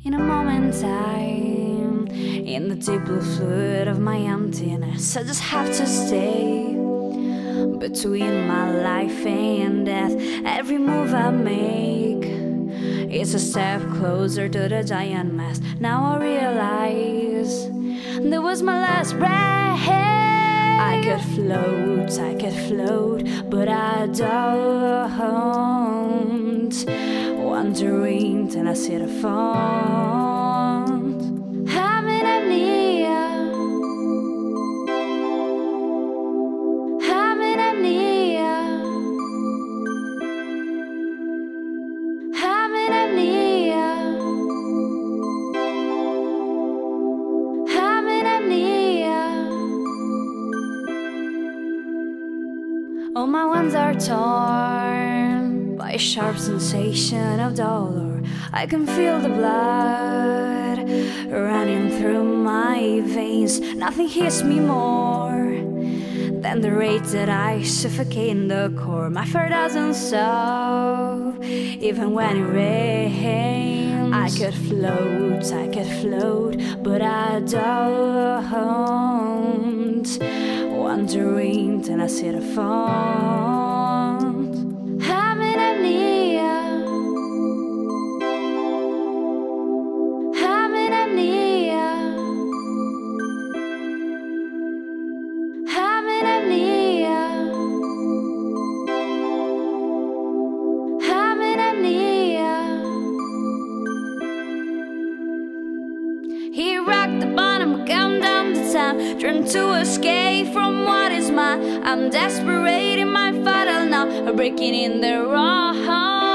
In a moment in time, in the deep blue fluid of my emptiness, I just have to stay between my life and death. Every move I make is a step closer to the giant mass. Now I realize that was my last breath. I could float, but I don't. Wandering till I see the font. I'm in amnesia. I'm in amnesia. I'm in amnesia. I'm in amnesia. All my ones are torn by a sharp sensation of dolor. I can feel the blood running through my veins. Nothing hits me more than the rate that I suffocate in the core. My fear doesn't stop even when it rains. I could float, but I don't. Wandering till I see the font. I'm in amnesia. I'm in amnesia. I'm in amnesia. I'm in amnesia. He rocked the bottom, count down the time, trying to escape from what is mine. I'm desperate in my final now, breaking in the wrong.